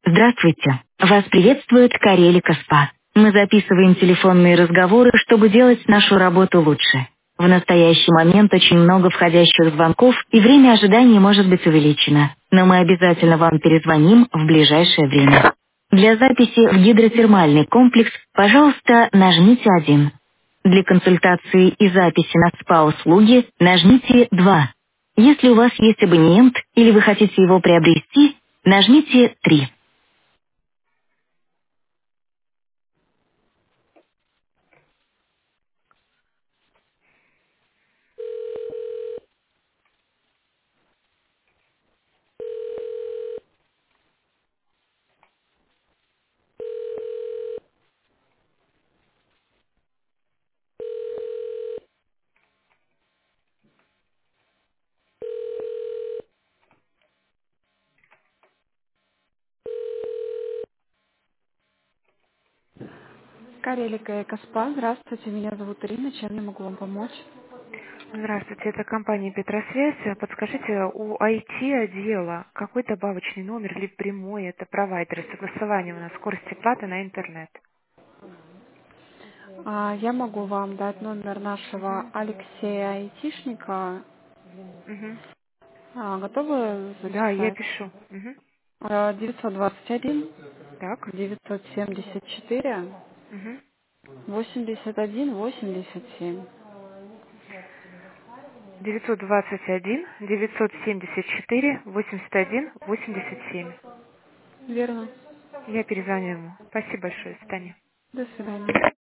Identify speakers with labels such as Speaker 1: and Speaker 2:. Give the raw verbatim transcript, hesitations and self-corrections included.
Speaker 1: Здравствуйте. Вас приветствует Карелика СПА. Мы записываем телефонные разговоры, чтобы делать нашу работу лучше. В настоящий момент очень много входящих звонков, и время ожидания может быть увеличено. Но мы обязательно вам перезвоним в ближайшее время. Для записи в гидротермальный комплекс, пожалуйста, нажмите один. Для консультации и записи на СПА-услуги нажмите два. Если у вас есть абонемент или вы хотите его приобрести, нажмите три.
Speaker 2: Карелика Экоспа. Здравствуйте, меня зовут Ирина. Чем я могу вам помочь?
Speaker 3: Здравствуйте, это компания Петросвязь. Подскажите, у ай ти-отдела какой добавочный номер или прямой, это провайдер, согласование у нас скорости платы на интернет?
Speaker 2: А, я могу вам дать номер нашего
Speaker 3: Угу.
Speaker 2: Алексея Айтишника.
Speaker 3: Угу.
Speaker 2: А, готовы
Speaker 3: Да, я
Speaker 2: записать?
Speaker 3: пишу. Угу.
Speaker 2: А, девятьсот двадцать один
Speaker 3: Так.
Speaker 2: девятьсот семьдесят четыре
Speaker 3: Угу.
Speaker 2: восемьдесят один восемьдесят семь.
Speaker 3: девятьсот двадцать один девятьсот семьдесят четыре восемьдесят один восемьдесят семь.
Speaker 2: Верно.
Speaker 3: Я перезвоню ему. Спасибо большое, до свидания.
Speaker 2: До свидания.